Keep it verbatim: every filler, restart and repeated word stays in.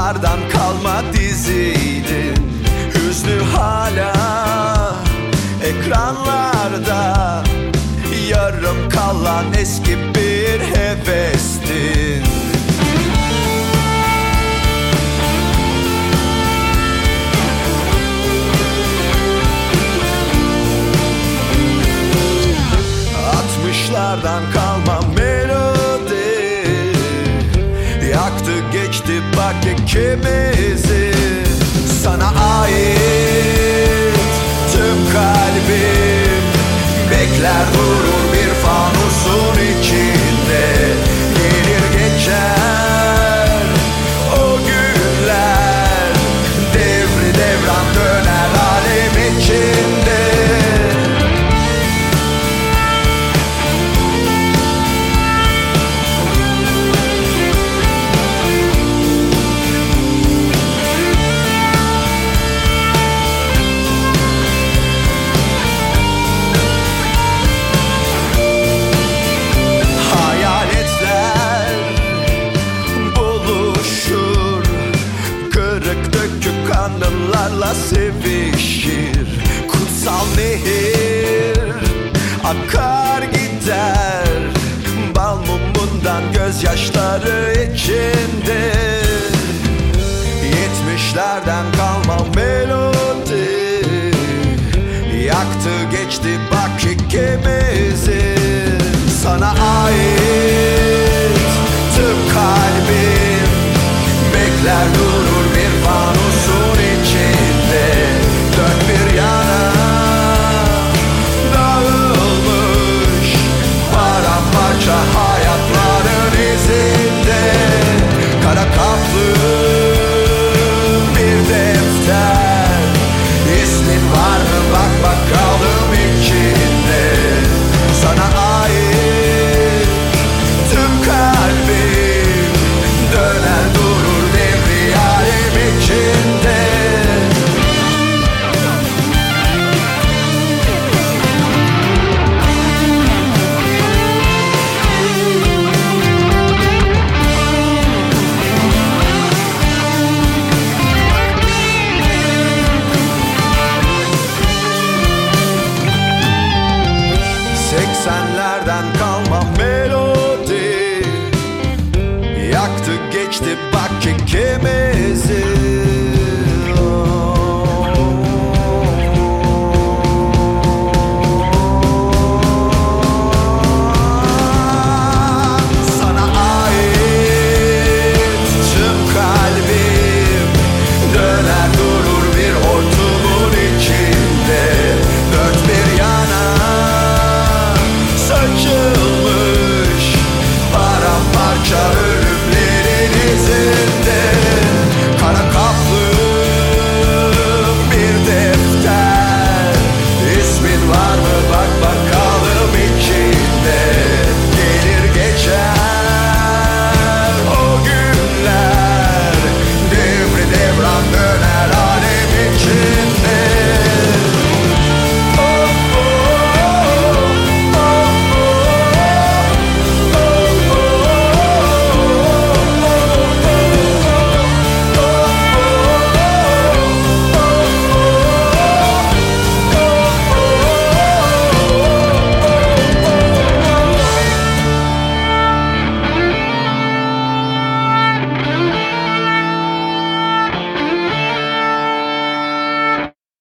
altmışlardan kalma diziydin. Hüznü hala ekranlarda, yarım kalan eski bir hevestin. Altmışlardan kalma melodi, yaktı geçti bak ikimizi. Sana ait tüm kalbim bekler durur bir fanusun içinde. Gelir geçer o günler, devri devran döner alem içinde. Anılarla sevişir kutsal nehir, akar gider bal mumundan gözyaşları içinde. Yetmişlerden kalma melodi, yaktı geçti bak ikimizi. Sana ait tüm kalbim bekler durur bir fanusun içinde. Dört bir yana dağılmış paramparça hayatların izinde. Kara kaplı bir defter, ismin var mı bak bakalım içinde. Sana ait tüm kalbim döner durur devri alem içinde. Seksenlerden kalma melodi, yaktı geçti bak ikimizi.